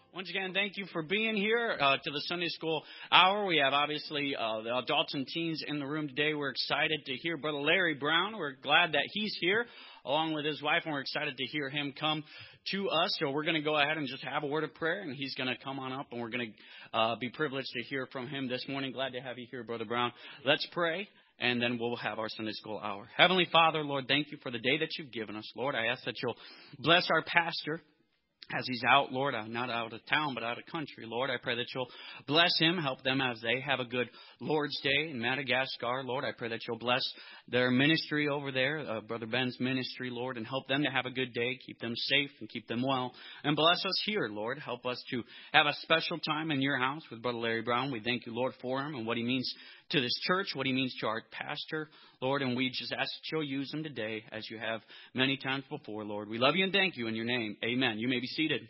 Once again, thank you for being here to the Sunday School Hour. We have, obviously, the adults and teens in the room today. We're excited to hear Brother Larry Brown. We're glad that he's here, along with his wife, and we're excited to hear him come to us. So we're going to go ahead and just have a word of prayer, and he's going to come on up, and we're going to be privileged to hear from him this morning. Glad to have you here, Brother Brown. Let's pray, and then we'll have our Sunday School Hour. Heavenly Father, Lord, thank you for the day that you've given us. Lord, I ask that you'll bless our pastor as he's out, Lord, not out of town, but out of country. Lord, I pray that you'll bless him, help them as they have a good Lord's Day in Madagascar. Lord, I pray that you'll bless their ministry over there, Brother Ben's ministry, Lord, and help them to have a good day, keep them safe and keep them well. And bless us here, Lord. Help us to have a special time in your house with Brother Larry Brown. We thank you, Lord, for him and what he means to this church, what he means to our pastor, Lord, and we just ask that you'll use him today as you have many times before, Lord. We love you and thank you in your name. Amen. You may be seated.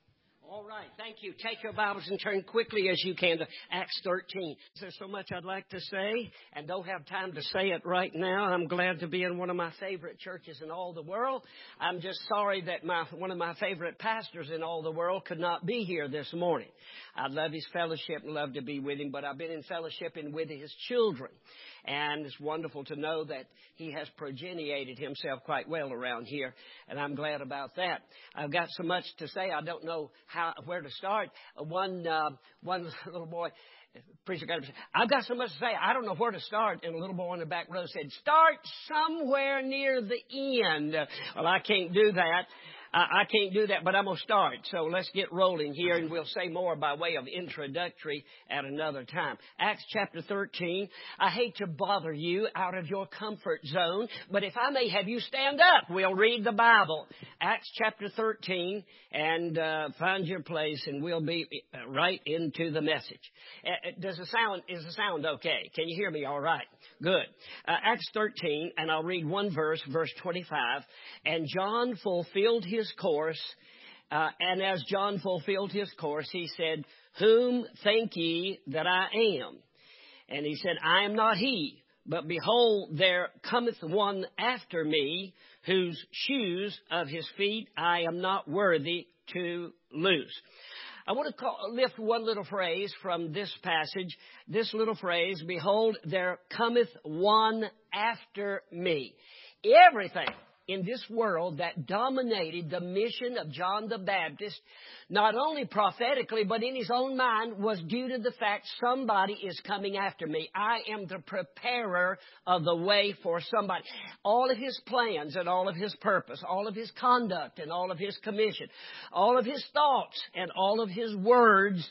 All right. Thank you. Take your Bibles and turn quickly as you can to Acts 13. There's so much I'd like to say and don't have time to say it right now. I'm glad to be in one of my favorite churches in all the world. I'm just sorry that one of my favorite pastors in all the world could not be here this morning. I love his fellowship and love to be with him, but I've been in fellowship and with his children. And it's wonderful to know that he has progeniated himself quite well around here, and I'm glad about that. I've got so much to say, I don't know where to start. One little boy, preacher got up and said, I've got so much to say, I don't know where to start. And a little boy in the back row said, start somewhere near the end. Well, I can't do that. I can't do that, but I'm going to start. So let's get rolling here, and we'll say more by way of introductory at another time. Acts chapter 13. I hate to bother you out of your comfort zone, but if I may have you stand up, we'll read the Bible. Acts chapter 13, and find your place, and we'll be right into the message. Is the sound okay? Can you hear me all right? Good. Acts 13, and I'll read one verse 25. And John fulfilled his course, and as John fulfilled his course, he said, whom think ye that I am? And he said, I am not he, but behold, there cometh one after me, whose shoes of his feet I am not worthy to loose. I want to lift one little phrase from this passage. This little phrase, behold, there cometh one after me. Everything in this world that dominated the mission of John the Baptist, not only prophetically, but in his own mind, was due to the fact somebody is coming after me. I am the preparer of the way for somebody. All of his plans and all of his purpose, all of his conduct and all of his commission, all of his thoughts and all of his words,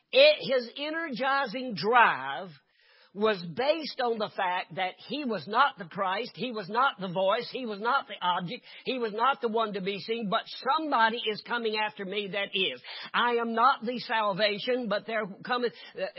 his energizing drive was based on the fact that he was not the Christ, he was not the voice, he was not the object, he was not the one to be seen, but somebody is coming after me that is. I am not the salvation, but there cometh,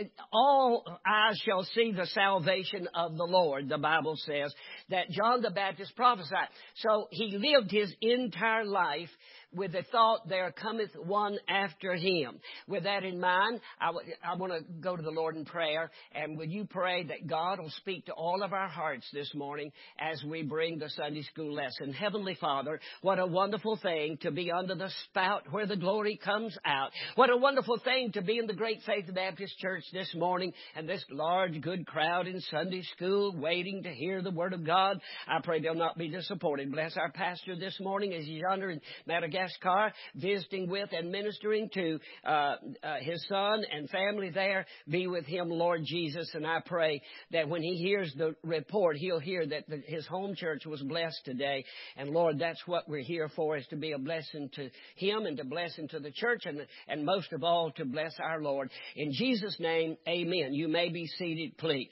all eyes shall see the salvation of the Lord, the Bible says, that John the Baptist prophesied. So he lived his entire life with the thought, there cometh one after him. With that in mind, I want to go to the Lord in prayer. And would you pray that God will speak to all of our hearts this morning as we bring the Sunday school lesson. Heavenly Father, what a wonderful thing to be under the spout where the glory comes out. What a wonderful thing to be in the Great Faith Baptist Church this morning and this large, good crowd in Sunday school waiting to hear the Word of God. I pray they'll not be disappointed. Bless our pastor this morning as he's yonder in Madagascar, visiting with and ministering to his son and family there. Be with him, Lord Jesus. And I pray that when he hears the report, he'll hear that his home church was blessed today. And Lord, that's what we're here for, is to be a blessing to him and to blessing to the church and most of all to bless our Lord. In Jesus' name, amen. You may be seated, please.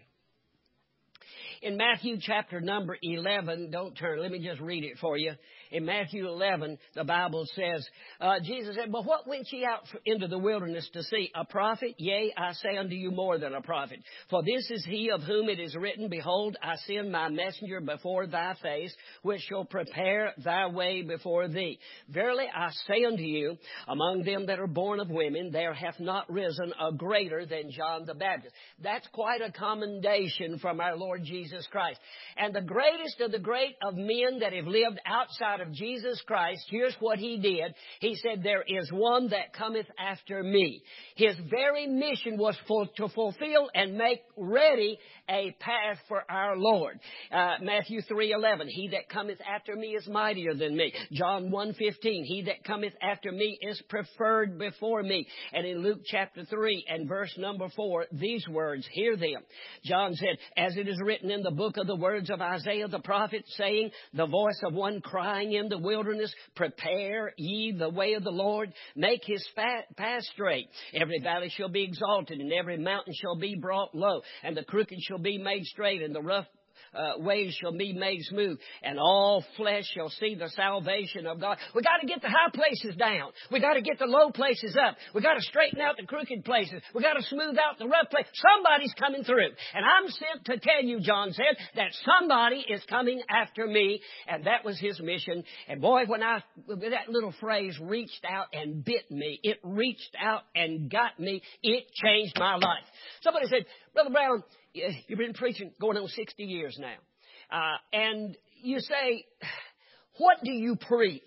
In Matthew chapter number 11, don't turn, let me just read it for you. In Matthew 11, the Bible says, Jesus said, but what went ye out into the wilderness to see? A prophet? Yea, I say unto you more than a prophet. For this is he of whom it is written, behold, I send my messenger before thy face, which shall prepare thy way before thee. Verily I say unto you, among them that are born of women, there hath not risen a greater than John the Baptist. That's quite a commendation from our Lord Jesus Christ. And the greatest of the great of men that have lived outside outside of Jesus Christ, here's what He did. He said, there is one that cometh after me. His very mission was to fulfill and make ready a path for our Lord. Matthew 3:11, he that cometh after me is mightier than me. John 1:15, he that cometh after me is preferred before me. And in Luke chapter 3 and verse number 4, these words, hear them. John said, as it is written in the book of the words of Isaiah the prophet, saying, the voice of one crying in the wilderness, prepare ye the way of the Lord, make his path straight. Every valley shall be exalted, and every mountain shall be brought low, and the crooked shall be made straight, and the rough ways shall be made smooth, and all flesh shall see the salvation of God. We got to get the high places down. We got to get the low places up. We got to straighten out the crooked places. We got to smooth out the rough places. Somebody's coming through, and I'm sent to tell you, John said, that somebody is coming after me, and that was his mission. And boy, when that little phrase reached out and bit me, it reached out and got me. It changed my life. Somebody said, Brother Brown, you've been preaching going on 60 years now. And you say, what do you preach?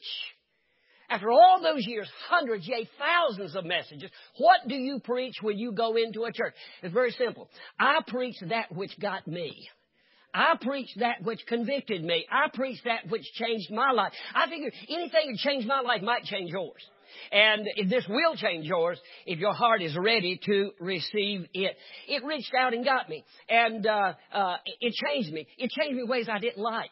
After all those years, hundreds, yea, thousands of messages, what do you preach when you go into a church? It's very simple. I preach that which got me. I preach that which convicted me. I preach that which changed my life. I figure anything that changed my life might change yours. And this will change yours if your heart is ready to receive it. It reached out and got me. And it changed me. It changed me in ways I didn't like.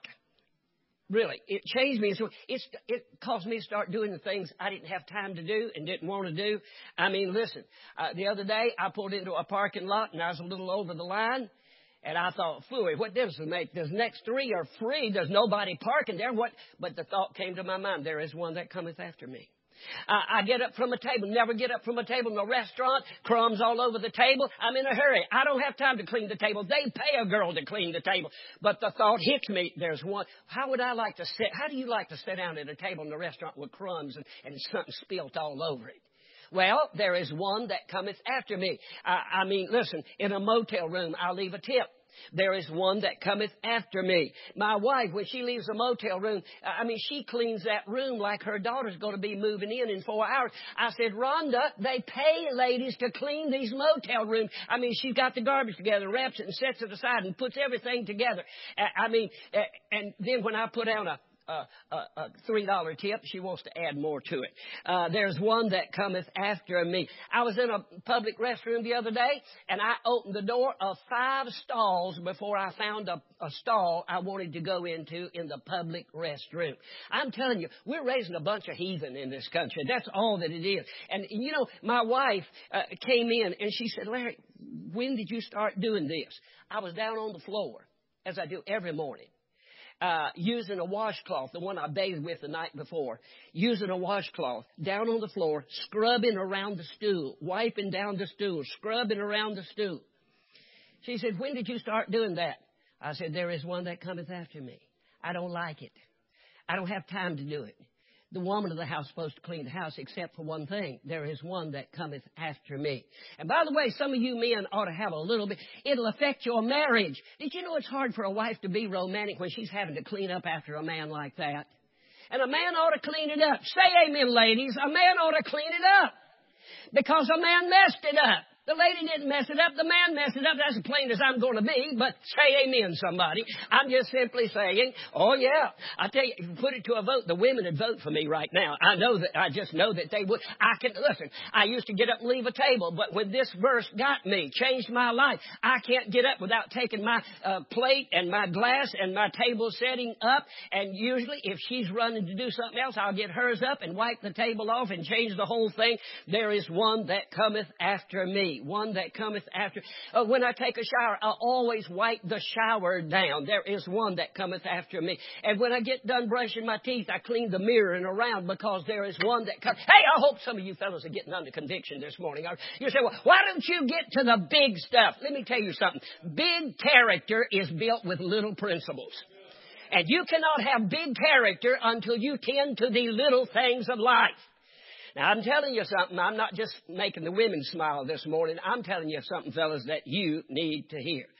Really. It changed me. So it caused me to start doing the things I didn't have time to do and didn't want to do. I mean, listen. The other day, I pulled into a parking lot, and I was a little over the line. And I thought, phooey, what difference does it make? The next three are free. There's nobody parking there. What? But the thought came to my mind, there is one that cometh after me. I get up from a table, never get up from a table in a restaurant, crumbs all over the table. I'm in a hurry. I don't have time to clean the table. They pay a girl to clean the table. But the thought hits me, there's one. How do you like to sit down at a table in a restaurant with crumbs and something spilt all over it? Well, there is one that cometh after me. I mean, listen, in a motel room, I'll leave a tip. There is one that cometh after me. My wife, when she leaves a motel room, she cleans that room like her daughter's going to be moving in 4 hours. I said, Rhonda, they pay ladies to clean these motel rooms. She's got the garbage together, wraps it and sets it aside and puts everything together. And then when I put down a $3 tip, she wants to add more to it. There's one that cometh after me. I was in a public restroom the other day, and I opened the door of 5 stalls before I found a stall I wanted to go into in the public restroom. I'm telling you, we're raising a bunch of heathen in this country. That's all that it is. And, my wife came in, and she said, Larry, when did you start doing this? I was down on the floor, as I do every morning. Using a washcloth, the one I bathed with the night before, using a washcloth down on the floor, scrubbing around the stool, wiping down the stool, scrubbing around the stool. She said, when did you start doing that? I said, there is one that cometh after me. I don't like it. I don't have time to do it. The woman of the house is supposed to clean the house except for one thing. There is one that cometh after me. And by the way, some of you men ought to have a little bit. It'll affect your marriage. Did you know it's hard for a wife to be romantic when she's having to clean up after a man like that? And a man ought to clean it up. Say amen, ladies. A man ought to clean it up. Because a man messed it up. The lady didn't mess it up. The man messed it up. That's as plain as I'm going to be. But say amen, somebody. I'm just simply saying, oh, yeah. I tell you, if you put it to a vote, the women would vote for me right now. I just know that they would. Listen, I used to get up and leave a table. But when this verse got me, changed my life, I can't get up without taking my plate and my glass and my table setting up. And usually, if she's running to do something else, I'll get hers up and wipe the table off and change the whole thing. There is one that cometh after me. One that cometh after. When I take a shower, I always wipe the shower down. There is one that cometh after me. And when I get done brushing my teeth, I clean the mirror and around because there is one that comes. Hey, I hope some of you fellows are getting under conviction this morning. You say, well, why don't you get to the big stuff? Let me tell you something. Big character is built with little principles. And you cannot have big character until you tend to the little things of life. Now, I'm telling you something. I'm not just making the women smile this morning. I'm telling you something, fellas, that you need to hear.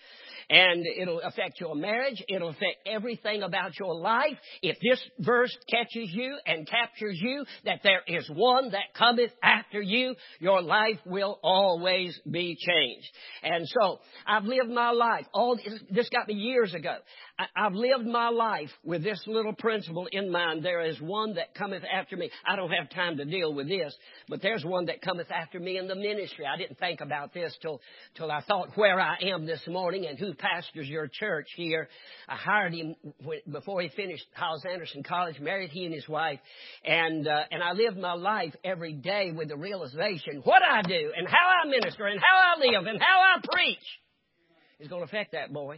And it'll affect your marriage. It'll affect everything about your life. If this verse catches you and captures you, that there is one that cometh after you, your life will always be changed. And so, I've lived my life. This got me years ago. I've lived my life with this little principle in mind. There is one that cometh after me. I don't have time to deal with this, but there's one that cometh after me in the ministry. I didn't think about this till I thought where I am this morning and who pastors your church here. I hired him before he finished Hyles Anderson College, married he and his wife, and I lived my life every day with the realization what I do and how I minister and how I live and how I preach is going to affect that boy.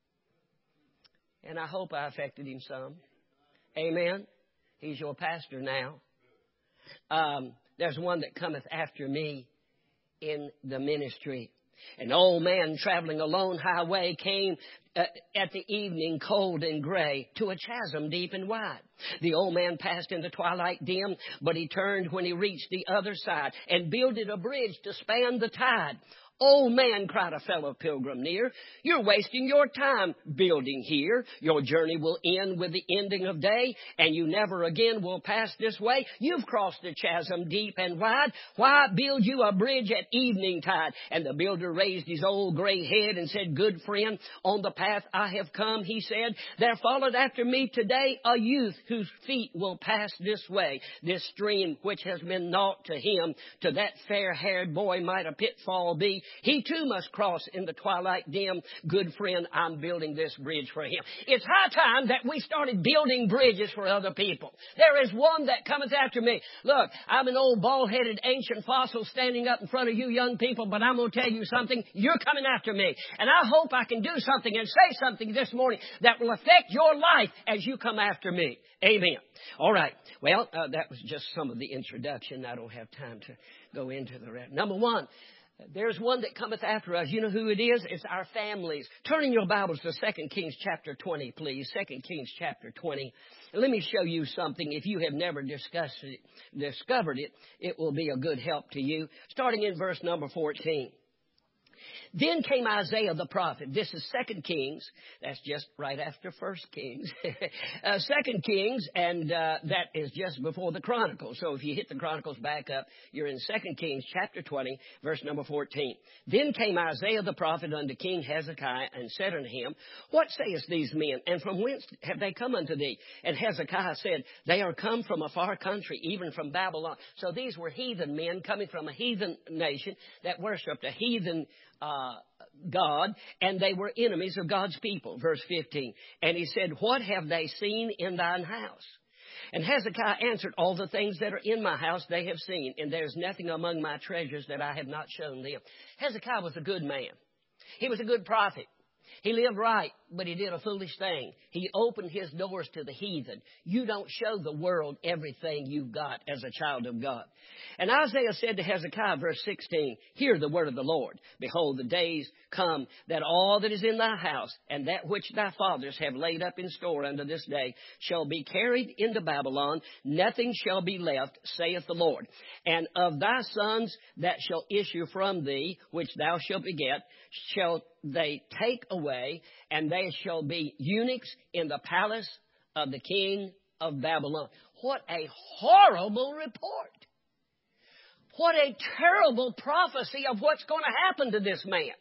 And I hope I affected him some. Amen. He's your pastor now. There's one that cometh after me in the ministry. An old man traveling a lone highway came at the evening, cold and gray, to a chasm deep and wide. The old man passed in the twilight dim, but he turned when he reached the other side and builded a bridge to span the tide. "Old man," cried a fellow pilgrim near, "you're wasting your time building here. Your journey will end with the ending of day, and you never again will pass this way. You've crossed the chasm deep and wide. Why build you a bridge at evening tide?" And the builder raised his old gray head and said, "Good friend, on the path I have come," he said, "there followed after me today a youth whose feet will pass this way. This stream which has been naught to him, to that fair-haired boy might a pitfall be. He too must cross in the twilight dim. Good friend, I'm building this bridge for him." It's high time that we started building bridges for other people. There is one that cometh after me. Look, I'm an old bald-headed ancient fossil standing up in front of you young people, but I'm going to tell you something. You're coming after me. And I hope I can do something and say something this morning that will affect your life as you come after me. Amen. All right. Well, that was just some of the introduction. I don't have time to go into the rest. Number one, there's one that cometh after us. You know who it is? It's our families. Turn in your Bibles to 2 Kings chapter 20, please. 2 Kings chapter 20. And let me show you something. If you have never discovered it, it will be a good help to you. Starting in verse number 14. Then came Isaiah the prophet. This is 2 Kings. That's just right after 1 Kings. 2 Kings, and that is just before the Chronicles. So if you hit the Chronicles back up, you're in 2 Kings chapter 20, verse number 14. Then came Isaiah the prophet unto King Hezekiah, and said unto him, "What sayest these men, and from whence have they come unto thee?" And Hezekiah said, "They are come from a far country, even from Babylon." So these were heathen men coming from a heathen nation that worshipped a heathen God, and they were enemies of God's people. Verse 15. And he said, "What have they seen in thine house?" And Hezekiah answered, "All the things that are in my house they have seen, and there is nothing among my treasures that I have not shown them." Hezekiah was a good man. He was a good prophet. He lived right, but he did a foolish thing. He opened his doors to the heathen. You don't show the world everything you've got as a child of God. And Isaiah said to Hezekiah, verse 16, "Hear the word of the Lord. Behold, the days come that all that is in thy house and that which thy fathers have laid up in store unto this day shall be carried into Babylon. Nothing shall be left, saith the Lord. And of thy sons that shall issue from thee, which thou shalt beget, shall they take away, and they shall be eunuchs in the palace of the king of Babylon." What a horrible report. What a terrible prophecy of what's going to happen to this man.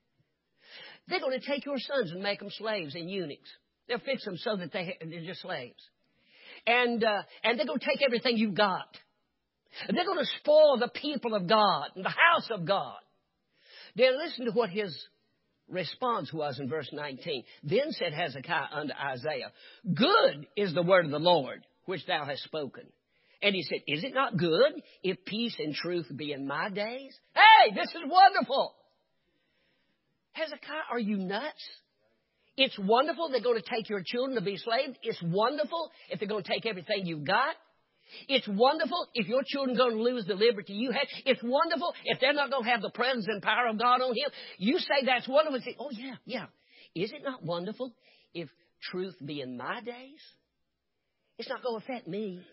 They're going to take your sons and make them slaves and eunuchs. They'll fix them so that they're just slaves. And they're going to take everything you've got. They're going to spoil the people of God and the house of God. Then listen to what his response was in verse 19. Then said Hezekiah unto Isaiah, "Good is the word of the Lord, which thou hast spoken." And he said, "Is it not good if peace and truth be in my days?" Hey, this is wonderful. Hezekiah, are you nuts? It's wonderful they're going to take your children to be slaves. It's wonderful if they're going to take everything you've got. It's wonderful if your children are going to lose the liberty you have. It's wonderful if they're not going to have the presence and power of God on him. You say that's wonderful. You say, "Oh, yeah. Is it not wonderful if truth be in my days?" It's not going to affect me.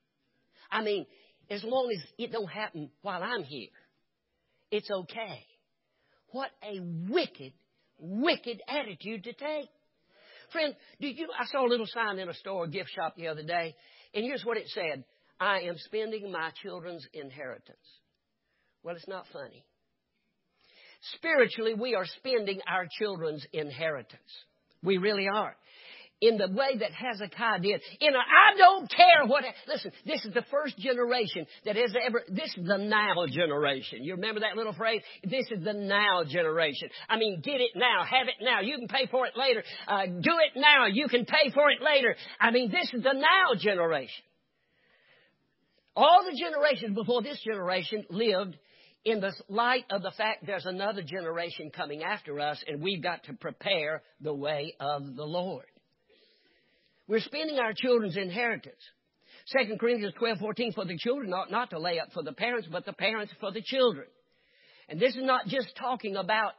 I mean, as long as it don't happen while I'm here, it's okay. What a wicked, wicked attitude to take. Friend, I saw a little sign in a store, a gift shop the other day, and here's what it said. I am spending my children's inheritance. Well, it's not funny. Spiritually, we are spending our children's inheritance. We really are. In the way that Hezekiah did. I don't care what. Listen, this is the first generation that has ever. This is the now generation. You remember that little phrase? This is the now generation. I mean, get it now. Have it now. You can pay for it later. Do it now. You can pay for it later. I mean, this is the now generation. All the generations before this generation lived in the light of the fact there's another generation coming after us, and we've got to prepare the way of the Lord. We're spending our children's inheritance. 2 Corinthians 12:14, for the children ought not to lay up for the parents, but the parents for the children. And this is not just talking about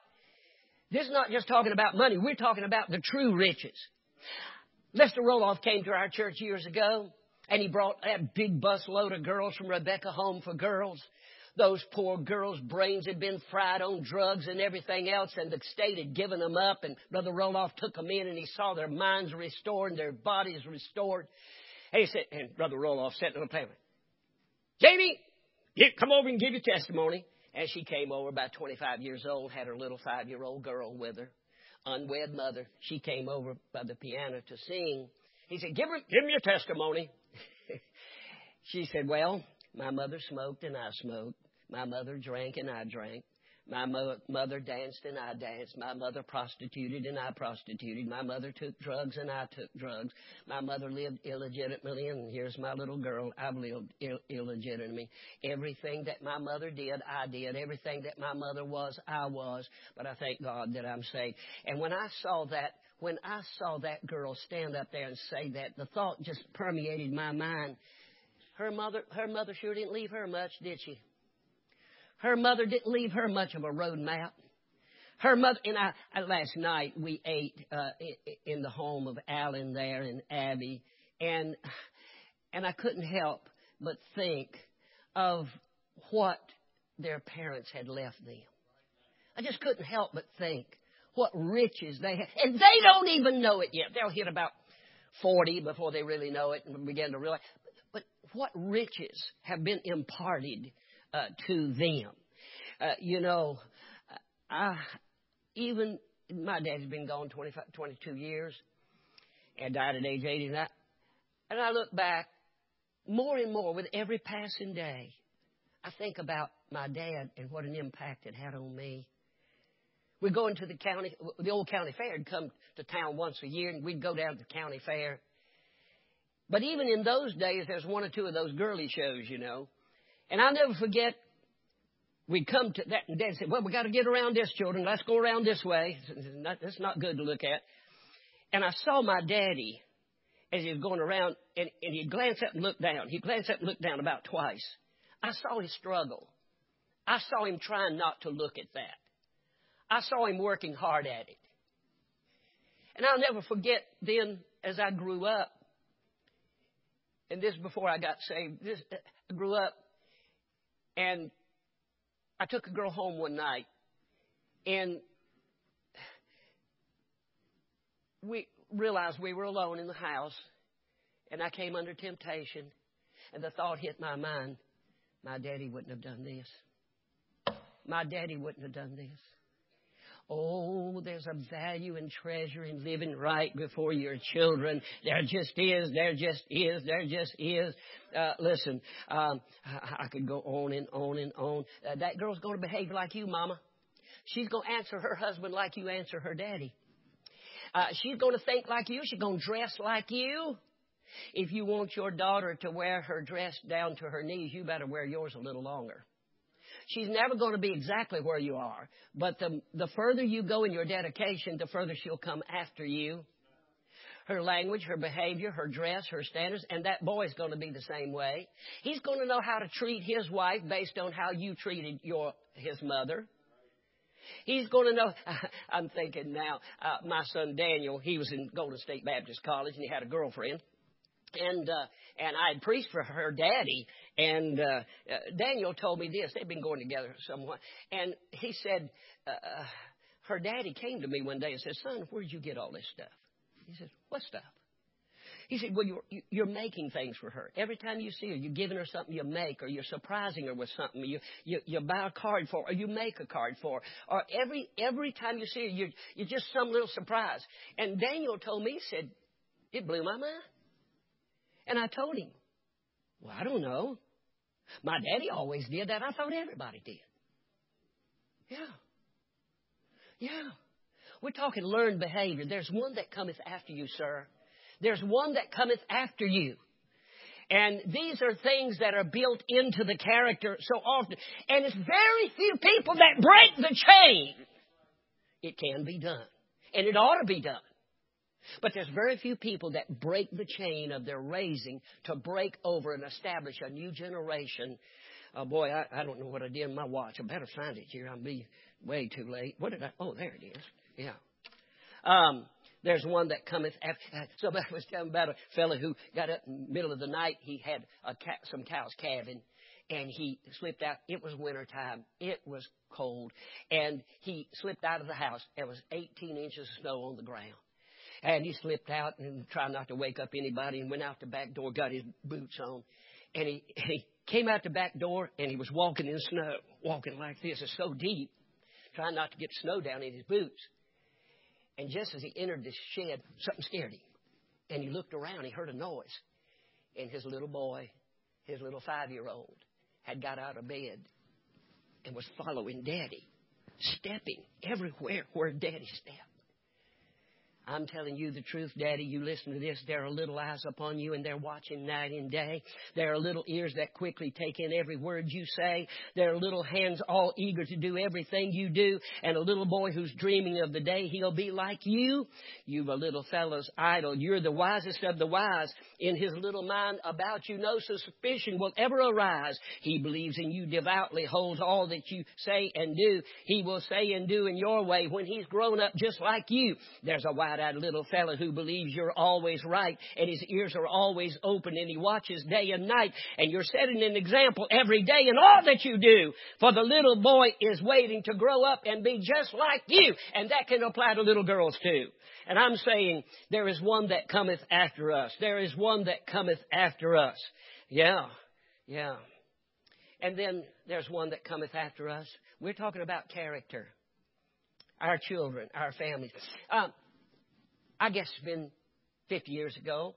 money. We're talking about the true riches. Lester Roloff came to our church years ago, and he brought a big busload of girls from Rebecca Home for Girls. Those poor girls' brains had been fried on drugs and everything else, and the state had given them up. And Brother Roloff took them in, and he saw their minds restored and their bodies restored. And he said, and Brother Roloff said to the parent, Jamie, come over and give your testimony. And she came over, about 25 years old, had her little 5-year-old girl with her, unwed mother. She came over by the piano to sing. He said, give me your testimony. She said, well, my mother smoked and I smoked. My mother drank and I drank. My mother danced and I danced. My mother prostituted and I prostituted. My mother took drugs and I took drugs. My mother lived illegitimately, and here's my little girl. I've lived illegitimately. Everything that my mother did, I did. Everything that my mother was, I was. But I thank God that I'm saved. And when I saw that girl stand up there and say that, the thought just permeated my mind. Her mother sure didn't leave her much, did she? Her mother didn't leave her much of a road map. Her mother and I last night we ate in the home of Alan there and Abby, and I couldn't help but think of what their parents had left them. I just couldn't help but think what riches they had, and they don't even know it yet. They'll hit about 40 before they really know it and begin to realize. But what riches have been imparted to them. Even my dad's been gone 22 years and died at age 89. And I look back more and more with every passing day. I think about my dad and what an impact it had on me. We'd go into the old county fair and come to town once a year, and we'd go down to the county fair. But even in those days, there's one or two of those girly shows, And I'll never forget, we'd come to that, and Dad said, well, we got to get around this, children. Let's go around this way. That's not good to look at. And I saw my daddy as he was going around, and he'd glance up and look down. He'd glance up and look down about twice. I saw his struggle. I saw him trying not to look at that. I saw him working hard at it. And I'll never forget then, as I grew up, and this before I got saved, I grew up, and I took a girl home one night, and we realized we were alone in the house, and I came under temptation, and the thought hit my mind, my daddy wouldn't have done this. My daddy wouldn't have done this. Oh, there's a value and treasure in living right before your children. There just is. There just is. There just is. Listen, I could go on and on and on. That girl's going to behave like you, Mama. She's going to answer her husband like you answer her daddy. She's going to think like you. She's going to dress like you. If you want your daughter to wear her dress down to her knees, you better wear yours a little longer. She's never going to be exactly where you are. But the further you go in your dedication, the further she'll come after you. Her language, her behavior, her dress, her standards, and that boy's going to be the same way. He's going to know how to treat his wife based on how you treated his mother. He's going to know, I'm thinking now, my son Daniel, he was in Golden State Baptist College, and he had a girlfriend. And I had preached for her daddy, and Daniel told me this. They'd been going together somewhat. And he said, her daddy came to me one day and said, son, where did you get all this stuff? He said, what stuff? He said, well, you're making things for her. Every time you see her, you're giving her something you make, or you're surprising her with something. You buy a card for her, or you make a card for her. Or every time you see her, you're just some little surprise. And Daniel told me, he said, it blew my mind. And I told him, well, I don't know. My daddy always did that. I thought everybody did. Yeah. We're talking learned behavior. There's one that cometh after you, sir. There's one that cometh after you. And these are things that are built into the character so often. And it's very few people that break the chain. It can be done. And it ought to be done. But there's very few people that break the chain of their raising to break over and establish a new generation. Oh, boy, I don't know what I did in my watch. I better find it here. I'll be way too late. What did I? Oh, there it is. Yeah. There's one that cometh after. Somebody was telling about a fellow who got up in the middle of the night. He had some cows calving, and he slipped out. It was wintertime. It was cold. And he slipped out of the house. There was 18 inches of snow on the ground. And he slipped out and tried not to wake up anybody and went out the back door, got his boots on. And he came out the back door, and he was walking in snow, walking like this. It's so deep, trying not to get snow down in his boots. And just as he entered this shed, something scared him. And he looked around. He heard a noise. And his little boy, his little 5-year-old, had got out of bed and was following Daddy, stepping everywhere where Daddy stepped. I'm telling you the truth, Daddy. You listen to this. There are little eyes upon you, and they're watching night and day. There are little ears that quickly take in every word you say. There are little hands all eager to do everything you do. And a little boy who's dreaming of the day he'll be like you. You've a little fellow's idol. You're the wisest of the wise. In his little mind about you, no suspicion will ever arise. He believes in you devoutly, holds all that you say and do. He will say and do in your way when he's grown up just like you. There's a wide-eyed little fella who believes you're always right, and his ears are always open, and he watches day and night, and you're setting an example every day in all that you do. For the little boy is waiting to grow up and be just like you, and that can apply to little girls too. And I'm saying there is one that cometh after us. There is one that cometh after us. Yeah. And then there's one that cometh after us. We're talking about character. Our children, our families. I guess it's been 50 years ago,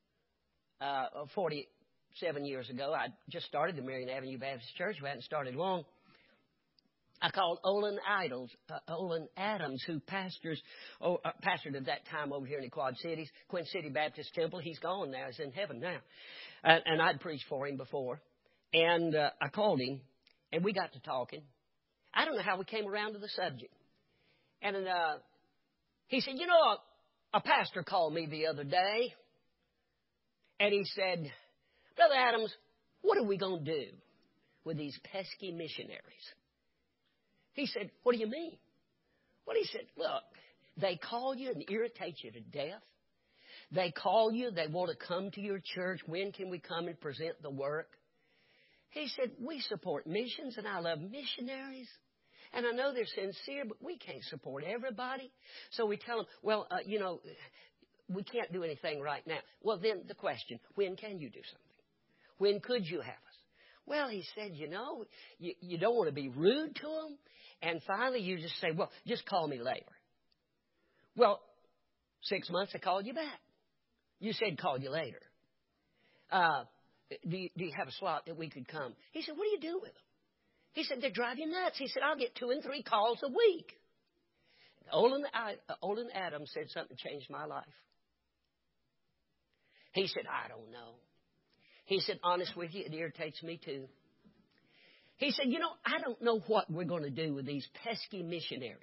47 years ago. I just started the Marion Avenue Baptist Church. We hadn't started long. I called Olin Adams, who pastored at that time over here in the Quad Cities, Queen City Baptist Temple. He's gone now. He's in heaven now. And I'd preached for him before. And I called him, and we got to talking. I don't know how we came around to the subject. And he said, you know, a pastor called me the other day, and he said, Brother Adams, what are we going to do with these pesky missionaries? He said, what do you mean? Well, he said, look, they call you and irritate you to death. They call you. They want to come to your church. When can we come and present the work? He said, we support missions, and I love missionaries. And I know they're sincere, but we can't support everybody. So we tell them, well, we can't do anything right now. Well, then the question, when can you do something? When could you have us? Well, he said, you don't want to be rude to them. And finally, you just say, well, just call me later. Well, 6 months, I called you back. You said call you later. Do you have a slot that we could come? He said, what do you do with them? He said, they drive you nuts. He said, I'll get 2 and 3 calls a week. Olin Adams said something changed my life. He said, I don't know. He said, honest with you, it irritates me too. He said, I don't know what we're going to do with these pesky missionaries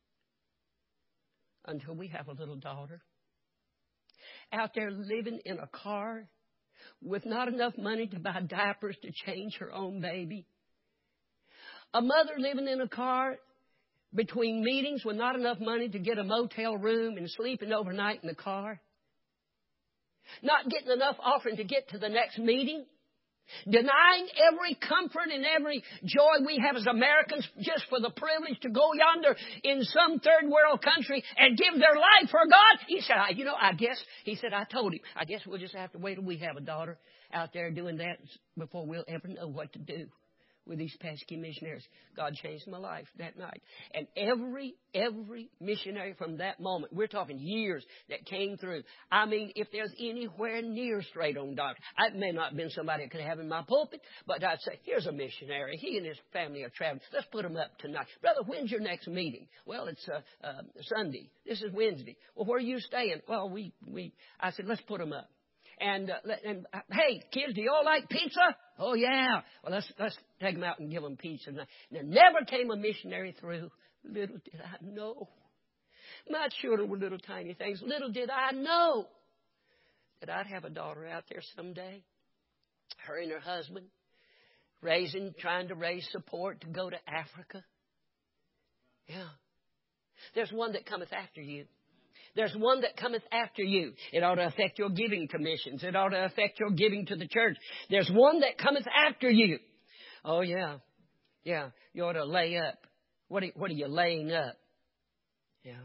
until we have a little daughter out there living in a car with not enough money to buy diapers to change her own baby. A mother living in a car between meetings with not enough money to get a motel room and sleeping overnight in the car. Not getting enough offering to get to the next meeting. Denying every comfort and every joy we have as Americans just for the privilege to go yonder in some third world country and give their life for God. He said, I told him, I guess we'll just have to wait till we have a daughter out there doing that before we'll ever know what to do with these pesky missionaries. God changed my life that night. And every missionary from that moment, we're talking years, that came through. I mean, if there's anywhere near straight on doctrine, it may not have been somebody I could have in my pulpit, but I'd say, here's a missionary. He and his family are traveling. Let's put them up tonight. Brother, when's your next meeting? Well, it's Sunday. This is Wednesday. Well, where are you staying? Well, I said, let's put them up. And hey, kids, do you all like pizza? Oh, yeah. Well, let's take them out and give them pizza. And there never came a missionary through. Little did I know. My children were little tiny things. Little did I know that I'd have a daughter out there someday. Her and her husband trying to raise support to go to Africa. Yeah. There's one that cometh after you. There's one that cometh after you. It ought to affect your giving to missions. It ought to affect your giving to the church. There's one that cometh after you. Oh, yeah. Yeah. You ought to lay up. What are you laying up? Yeah.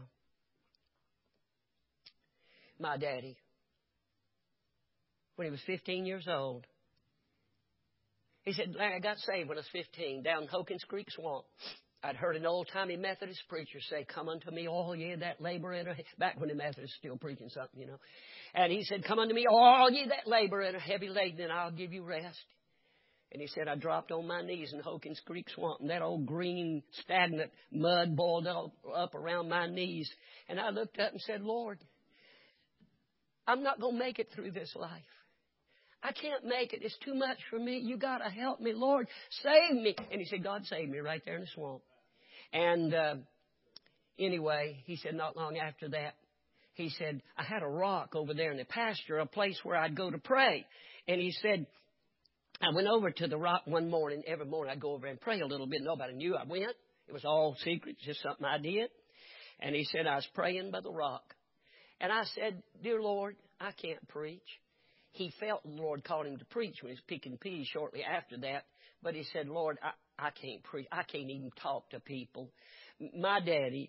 My daddy, when he was 15 years old, he said, Larry, I got saved when I was 15 down in Hawkins Creek Swamp. I'd heard an old-timey Methodist preacher say, come unto me, all ye that labor and are... Back when the Methodists still preaching something, you know. And he said, come unto me, all ye that labor and are heavy laden, and I'll give you rest. And he said, I dropped on my knees in Hawkins Creek Swamp, and that old green, stagnant mud boiled up around my knees. And I looked up and said, Lord, I'm not going to make it through this life. I can't make it. It's too much for me. You got to help me, Lord. Save me. And he said, God saved me right there in the swamp. And anyway, he said not long after that, he said, I had a rock over there in the pasture, a place where I'd go to pray. And he said, I went over to the rock one morning. Every morning I'd go over and pray a little bit. Nobody knew I went. It was all secret, just something I did. And he said, I was praying by the rock. And I said, dear Lord, I can't preach. He felt the Lord called him to preach when he was picking peas shortly after that. But he said, Lord, I can't preach. I can't even talk to people. My daddy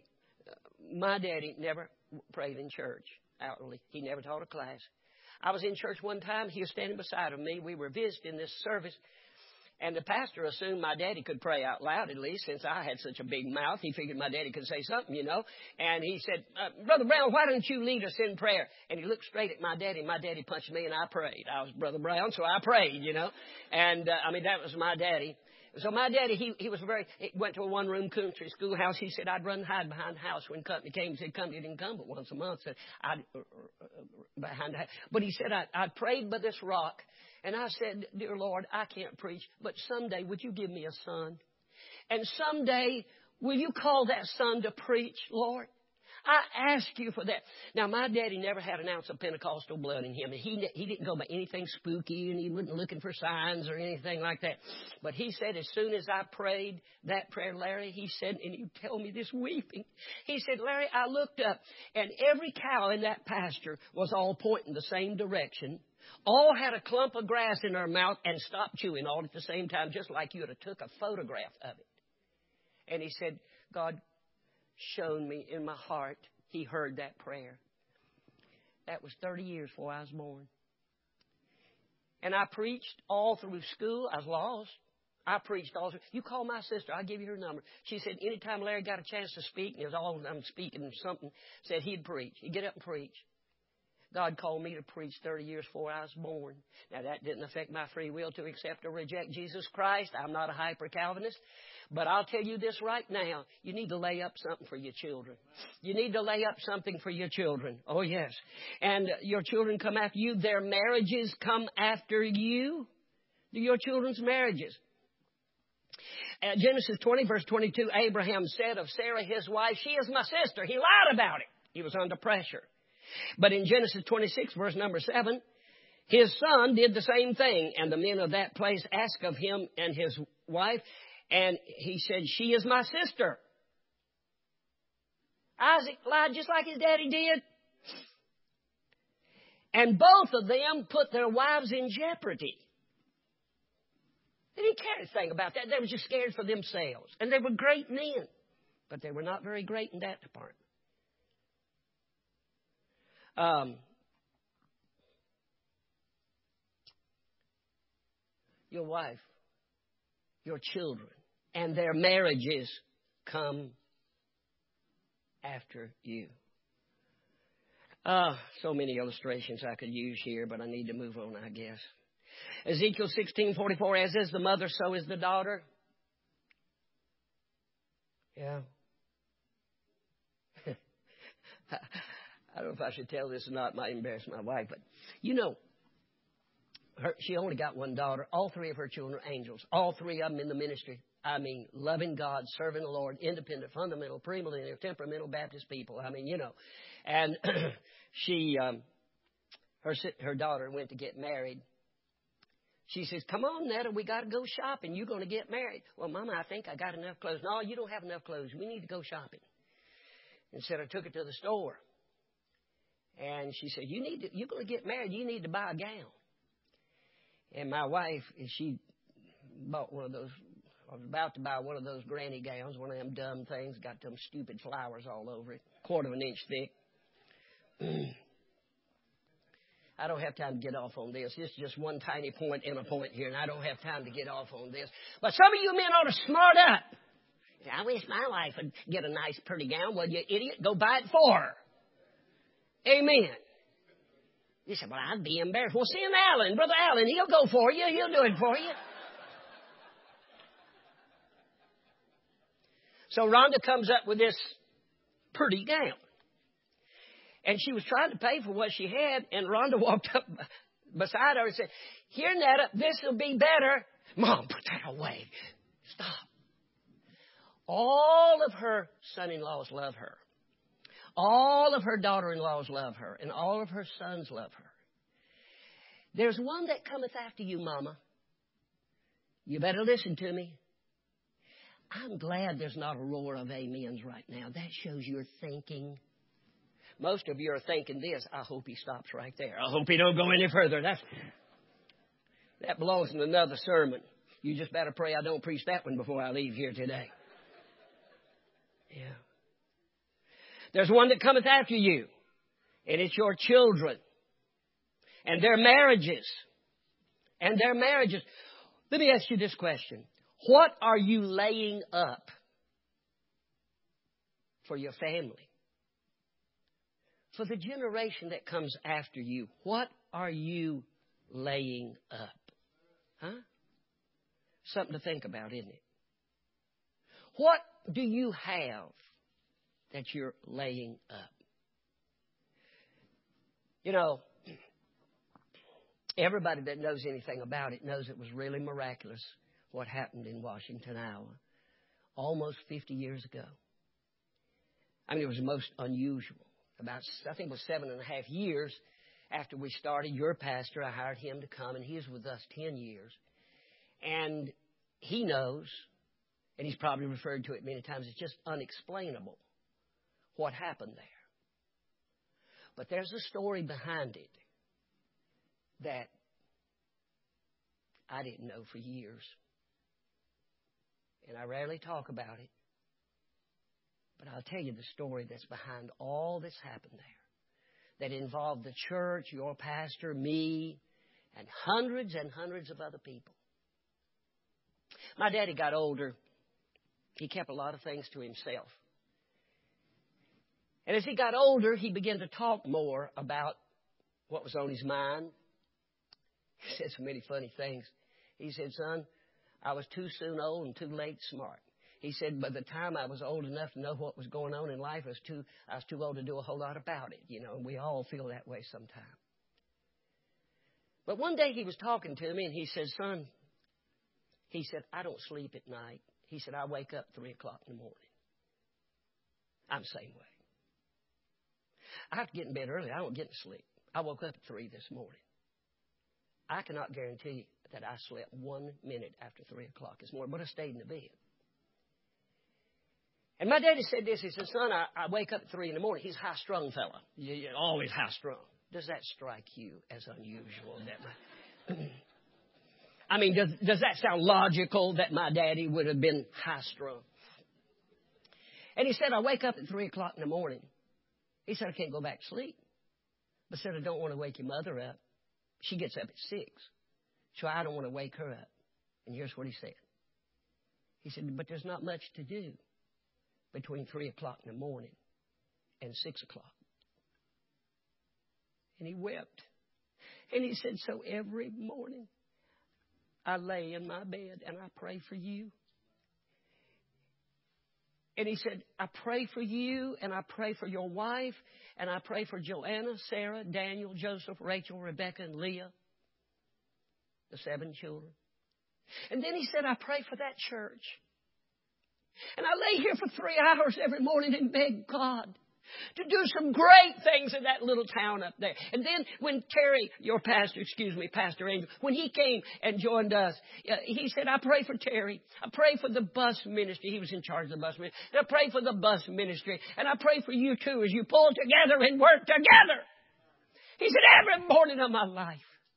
never prayed in church outwardly. He never taught a class. I was in church one time. He was standing beside of me. We were visiting this service. And the pastor assumed my daddy could pray out loud, at least, since I had such a big mouth. He figured my daddy could say something, you know. And he said, Brother Brown, why don't you lead us in prayer? And he looked straight at my daddy. My daddy punched me, and I prayed. I was Brother Brown, so I prayed, you know. And, that was my daddy. So my daddy, he went to a one-room country schoolhouse. He said, I'd run and hide behind the house when company came. He said, company didn't come but once a month. Said, I'd behind the house. But he said, I prayed by this rock. And I said, dear Lord, I can't preach, but someday would you give me a son? And someday will you call that son to preach, Lord? I ask you for that. Now, my daddy never had an ounce of Pentecostal blood in him. He didn't go by anything spooky, and he wasn't looking for signs or anything like that. But he said as soon as I prayed that prayer, Larry, he said, and he told me this weeping, he said, Larry, I looked up, and every cow in that pasture was all pointing the same direction. All had a clump of grass in their mouth and stopped chewing all at the same time, just like you would have took a photograph of it. And he said, God shone me in my heart. He heard that prayer. That was 30 years before I was born. And I preached all through school. I was lost. I preached all through. You call my sister. I'll give you her number. She said anytime Larry got a chance to speak, and it was all I'm speaking something, said he'd preach. He'd get up and preach. God called me to preach 30 years before I was born. Now, that didn't affect my free will to accept or reject Jesus Christ. I'm not a hyper-Calvinist. But I'll tell you this right now. You need to lay up something for your children. You need to lay up something for your children. Oh, yes. And your children come after you. Their marriages come after you. Your children's marriages. Genesis 20, verse 22, Abraham said of Sarah, his wife, she is my sister. He lied about it. He was under pressure. But in Genesis 26, verse number 7, his son did the same thing. And the men of that place asked of him and his wife, and he said, she is my sister. Isaac lied just like his daddy did. And both of them put their wives in jeopardy. They didn't care anything about that. They were just scared for themselves. And they were great men, but they were not very great in that department. Your wife, your children, and their marriages come after you. So many illustrations I could use here, but I need to move on, I guess. Ezekiel 16:44, as is the mother, so is the daughter. Yeah. I don't know if I should tell this or not. It might embarrass my wife, but you know, she only got one daughter. All three of her children are angels. All three of them in the ministry. I mean, loving God, serving the Lord, independent, fundamental, premillennial, temperamental Baptist people. I mean, you know. And her daughter went to get married. She says, come on, Netta, we got to go shopping. You're going to get married. Well, Mama, I think I got enough clothes. No, you don't have enough clothes. We need to go shopping. And said, I took her to the store. And she said, you're going to get married. You need to buy a gown. And my wife, she bought one of those. I was about to buy one of those granny gowns, one of them dumb things, got them stupid flowers all over it, 1/4 inch thick. I don't have time to get off on this. This is just one tiny point and a point here, and I don't have time to get off on this. But some of you men ought to smart up. I wish my wife would get a nice, pretty gown. Well, you idiot, go buy it for her. Amen. You said, well, I'd be embarrassed. Well, send Alan, Brother Alan. He'll go for you. He'll do it for you. So Rhonda comes up with this pretty gown. And she was trying to pay for what she had, and Rhonda walked up beside her and said, here, Netta, this will be better. Mom, put that away. Stop. All of her son-in-laws love her. All of her daughter-in-laws love her, and all of her sons love her. There's one that cometh after you, Mama. You better listen to me. I'm glad there's not a roar of amens right now. That shows you're thinking. Most of you are thinking this. I hope he stops right there. I hope he don't go any further. That belongs in another sermon. You just better pray I don't preach that one before I leave here today. Yeah. There's one that cometh after you, and it's your children and their marriages. And their marriages. Let me ask you this question. What are you laying up for your family? For the generation that comes after you, what are you laying up? Huh? Something to think about, isn't it? What do you have that you're laying up? You know, everybody that knows anything about it knows it was really miraculous what happened in Washington, Iowa, almost 50 years ago. I mean, it was most unusual. I think it was 7.5 years after we started, your pastor, I hired him to come, and he was with us 10 years. And he knows, and he's probably referred to it many times, it's just unexplainable what happened there. But there's a story behind it that I didn't know for years. And I rarely talk about it. But I'll tell you the story that's behind all that's happened there. That involved the church, your pastor, me, and hundreds of other people. My daddy got older. He kept a lot of things to himself. And as he got older, he began to talk more about what was on his mind. He said so many funny things. He said, son, I was too soon old and too late smart. He said, by the time I was old enough to know what was going on in life, I was too old to do a whole lot about it. You know, and we all feel that way sometime. But one day he was talking to me, and he said, son, he said, I don't sleep at night. He said, I wake up 3 o'clock in the morning. I'm the same way. I have to get in bed early. I don't get to sleep. I woke up at 3 this morning. I cannot guarantee that I slept 1 minute after 3 o'clock this morning, but I stayed in the bed. And my daddy said this. He said, son, I wake up at 3 in the morning. He's a high-strung fella. You're always high-strung. Does that strike you as unusual? I mean, does that sound logical that my daddy would have been high strung? And he said, I wake up at 3 o'clock in the morning. He said, I can't go back to sleep. But said, I don't want to wake your mother up. She gets up at 6. So I don't want to wake her up. And here's what he said. He said, but there's not much to do between 3 o'clock in the morning and 6 o'clock. And he wept. And he said, so every morning I lay in my bed and I pray for you. And he said, I pray for you and I pray for your wife and I pray for Joanna, Sarah, Daniel, Joseph, Rachel, Rebecca, and Leah, the 7 children. And then he said, I pray for that church. And I lay here for 3 hours every morning and beg God to do some great things in that little town up there. And then when Terry, your pastor, Pastor Angel, when he came and joined us, he said, I pray for Terry. I pray for the bus ministry. He was in charge of the bus ministry. And I pray for the bus ministry. And I pray for you too as you pull together and work together. He said, every morning of my life.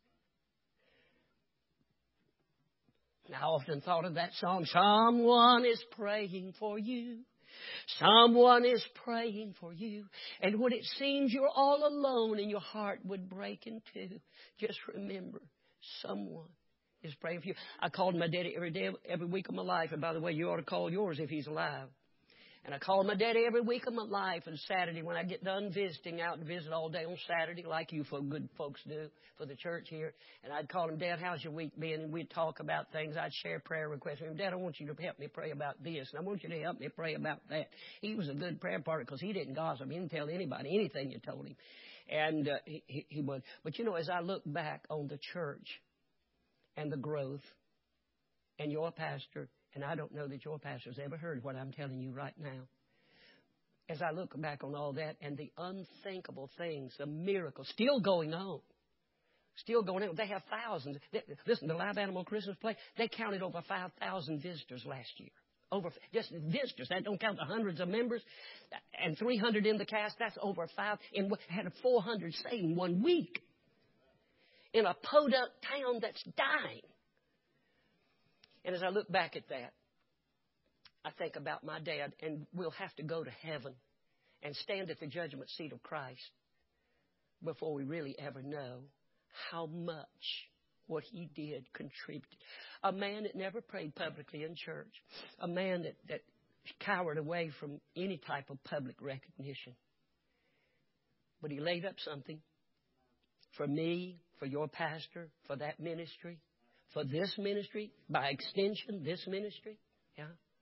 And I often thought of that song, someone is praying for you. Someone is praying for you. And when it seems you're all alone and your heart would break in two, just remember, someone is praying for you. I called my daddy every week of my life. And by the way, you ought to call yours if he's alive. And I called my daddy every week of my life. And Saturday, when I get done visiting, out and visit all day on Saturday, like you good folks do for the church here. And I'd call him, Dad, how's your week been? And we'd talk about things. I'd share prayer requests with him. Dad, I want you to help me pray about this. And I want you to help me pray about that. He was a good prayer partner because he didn't gossip. He didn't tell anybody anything you told him. And he would. But, you know, as I look back on the church and the growth and your pastor, and I don't know that your pastor's ever heard what I'm telling you right now. As I look back on all that and the unthinkable things, the miracles still going on. Still going on. They have thousands. Listen, the Live Animal Christmas Play, they counted over 5,000 visitors last year. Over just visitors. That don't count the hundreds of members. And 300 in the cast. That's over 5. And had 400 saved in 1 week. In a podunk town that's dying. And as I look back at that, I think about my dad, and we'll have to go to heaven and stand at the judgment seat of Christ before we really ever know how much what he did contributed. A man that never prayed publicly in church. A man that cowered away from any type of public recognition. But he laid up something for me, for your pastor, for that ministry. For this ministry, by extension, this ministry, yeah.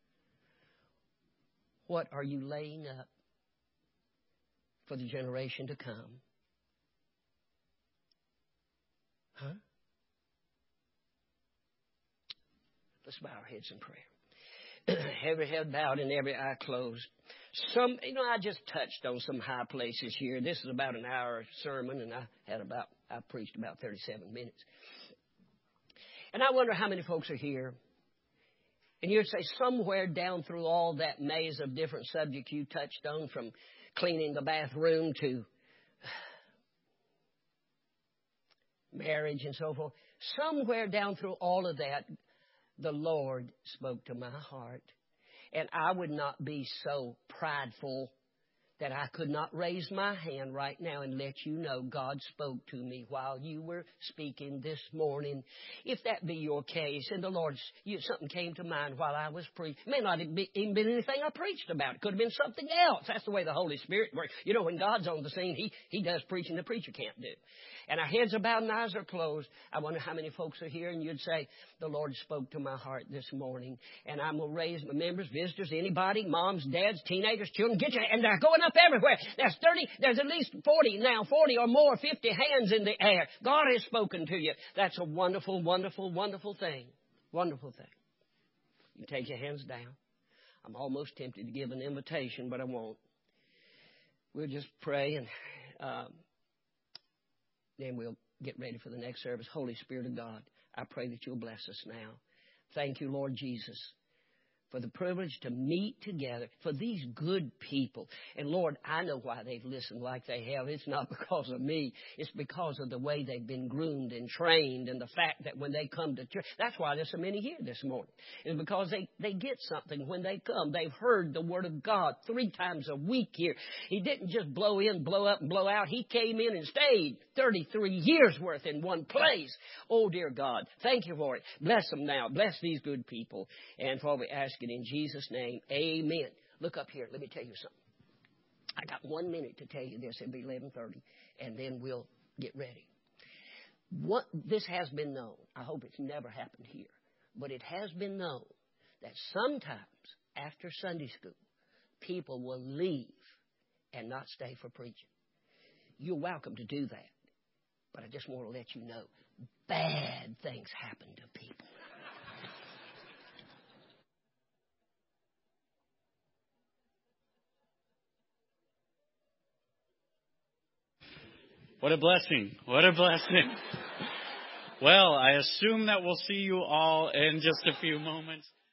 What are you laying up for the generation to come? Huh? Let's bow our heads in prayer. Every head bowed and every eye closed. I just touched on some high places here. This is about an hour sermon, and I preached about 37 minutes. And I wonder how many folks are here. And you'd say somewhere down through all that maze of different subjects you touched on, from cleaning the bathroom to marriage and so forth, somewhere down through all of that, the Lord spoke to my heart. And I would not be so prideful that I could not raise my hand right now and let you know God spoke to me while you were speaking this morning. If that be your case, and the Lord, something came to mind while I was preaching. It may not have even been anything I preached about. It could have been something else. That's the way the Holy Spirit works. You know, when God's on the scene, He does preaching the preacher can't do. And our heads are bowed and eyes are closed. I wonder how many folks are here, and you'd say, the Lord spoke to my heart this morning. And I'm going to raise my members, visitors, anybody, moms, dads, teenagers, children, and they're going up everywhere. There's at least 40 or more, 50 hands in the air. God has spoken to you. That's a wonderful, wonderful, wonderful thing. Wonderful thing. You take your hands down. I'm almost tempted to give an invitation, but I won't. We'll just pray and then we'll get ready for the next service. Holy Spirit of God, I pray that you'll bless us now. Thank you, Lord Jesus, for the privilege to meet together, for these good people. And Lord, I know why they've listened like they have. It's not because of me. It's because of the way they've been groomed and trained, and the fact that when they come to church, that's why there's so many here this morning. It's because they get something when they come. They've heard the Word of God 3 times a week here. He didn't just blow in, blow up, and blow out. He came in and stayed 33 years worth in one place. Oh, dear God, thank you for it. Bless them now. Bless these good people. And for we ask it in Jesus' name, amen. Look up here. Let me tell you something. I got 1 minute to tell you this. It'll be 11:30, and then we'll get ready. This has been known. I hope it's never happened here, but it has been known that sometimes after Sunday school, people will leave and not stay for preaching. You're welcome to do that, but I just want to let you know, bad things happen to people. What a blessing. What a blessing. Well, I assume that we'll see you all in just a few moments.